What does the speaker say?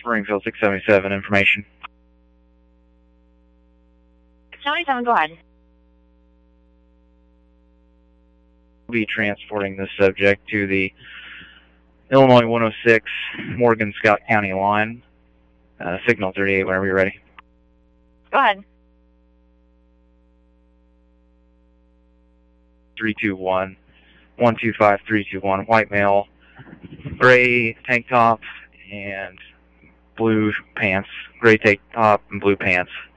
Springfield 677, information. 677, go ahead. We'll be transporting this subject to the Illinois 106 Morgan Scott County line. Signal 38, whenever you're ready. Go ahead. 321, 125321, white male, gray tank top and blue pants, gray tank top and blue pants.